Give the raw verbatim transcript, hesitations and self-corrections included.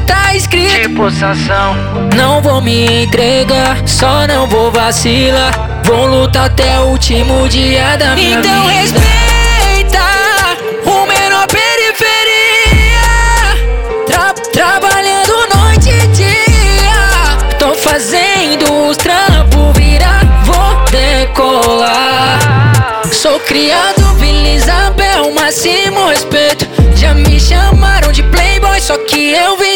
tá escrito. Tipo Sansão. Não vou me entregar, só não vou vacilar. Vou lutar até o último dia da minha vida. Então respeita o menor periferia. Tra trabalhando noite e dia. Tô fazendo os trampos virar, vou decolar. Sou criado Vila Isabel, máximo respeito. Já me chamaram de playboy, só que eu vi